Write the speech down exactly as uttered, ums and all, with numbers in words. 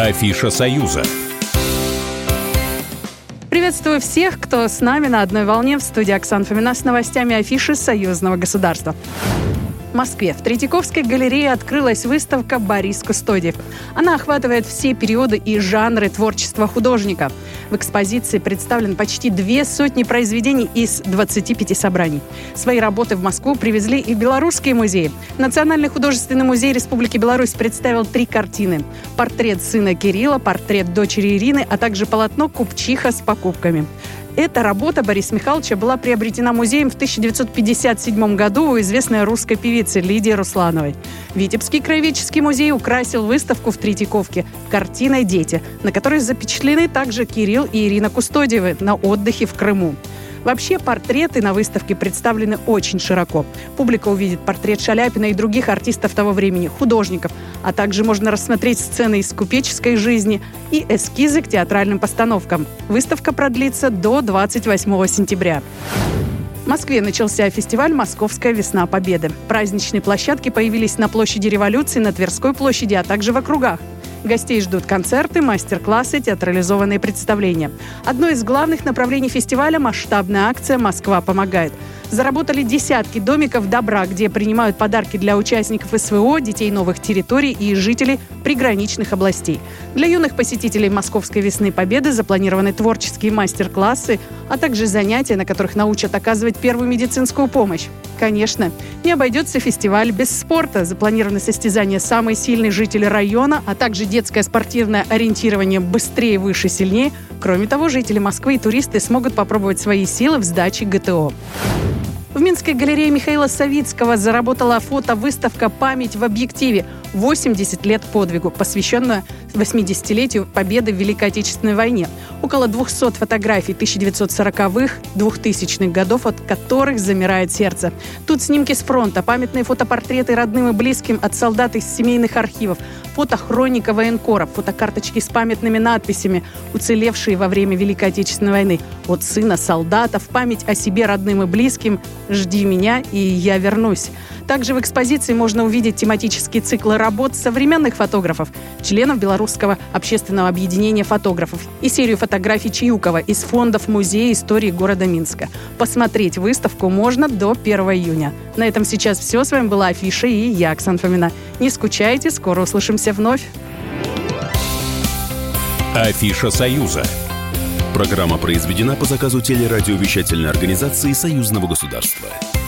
Афиша «Союза». Приветствую всех, кто с нами на одной волне. В студии Оксана Фомина с новостями афиши союзного государства. В Москве в Третьяковской галерее открылась выставка «Борис Кустодиев». Она охватывает все периоды и жанры творчества художника. В экспозиции представлен почти две сотни произведений из двадцати пяти собраний. Свои работы в Москву привезли и белорусские музеи. Национальный художественный музей Республики Беларусь представил три картины. Портрет сына Кирилла, портрет дочери Ирины, а также полотно «Купчиха с покупками». Эта работа Бориса Михайловича была приобретена музеем в тысяча девятьсот пятьдесят седьмом году у известной русской певицы Лидии Руслановой. Витебский краеведческий музей украсил выставку в Третьяковке картиной «Дети», на которой запечатлены также Кирилл и Ирина Кустодиевы на отдыхе в Крыму. Вообще, портреты на выставке представлены очень широко. Публика увидит портрет Шаляпина и других артистов того времени, художников, а также можно рассмотреть сцены из купеческой жизни и эскизы к театральным постановкам. Выставка продлится до двадцать восьмого сентября. В Москве начался фестиваль «Московская весна Победы». Праздничные площадки появились на площади Революции, на Тверской площади, а также в округах. Гостей ждут концерты, мастер-классы, театрализованные представления. Одно из главных направлений фестиваля – масштабная акция «Москва помогает». Заработали десятки домиков добра, где принимают подарки для участников СВО, детей новых территорий и жителей приграничных областей. Для юных посетителей Московской весны Победы запланированы творческие мастер-классы, а также занятия, на которых научат оказывать первую медицинскую помощь. Конечно, не обойдется фестиваль без спорта. Запланированы состязания «Самые сильные жители района», а также детское спортивное ориентирование «Быстрее, выше, сильнее». Кроме того, жители Москвы и туристы смогут попробовать свои силы в сдаче ГТО. В Минской галерее Михаила Савицкого заработала фотовыставка «Память в объективе. восемьдесят лет подвигу», посвященная восьмидесятилетию Победы в Великой Отечественной войне. Около двухсот фотографий тысяча девятьсот сороковых, двухтысячных годов, от которых замирает сердце. Тут снимки с фронта, памятные фотопортреты родным и близким от солдат из семейных архивов, фотохроника военкоров, фотокарточки с памятными надписями, уцелевшие во время Великой Отечественной войны. От сына солдата в память о себе, родным и близким «Жди меня, и я вернусь». Также в экспозиции можно увидеть тематические циклы работ современных фотографов, членов Белорусского общественного объединения фотографов и серию фотографий Чиюкова из фондов Музея истории города Минска. Посмотреть выставку можно до первого июня. На этом сейчас все. С вами была Афиша и я, Оксана Фомина. Не скучайте, скоро услышимся вновь. Афиша «Союза». Программа произведена по заказу телерадиовещательной организации Союзного государства.